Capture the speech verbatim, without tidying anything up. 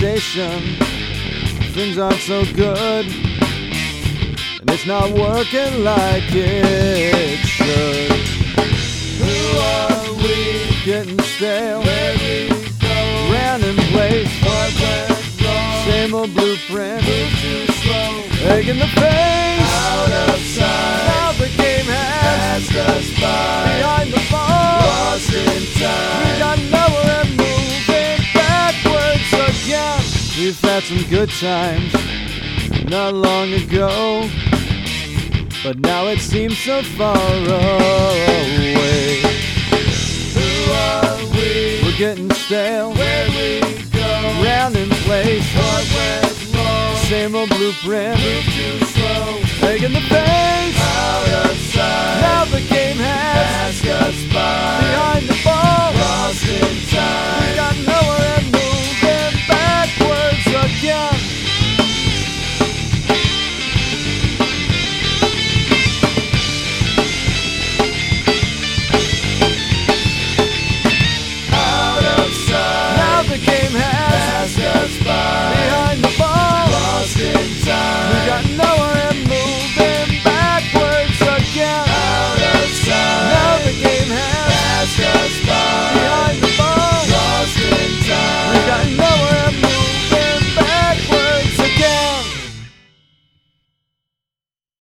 station. Things aren't so good, and it's not working like it should. Who are we? Getting stale, Where we go? random place, What went wrong? same old blueprint, Move too slow. egg in the face. Out of sight. Now the game has Passed us by. behind the ball. Lost in We time. got nowhere and moving backwards again. We've had some good times not long ago, but now it seems so far away. Who are we? We're getting stale, Where we go? round in place, What went wrong? same old blueprint, Move too slow. egg in the face. Out of sight. Now the game has Passed us by. behind the ball. Lost in We time. got nowhere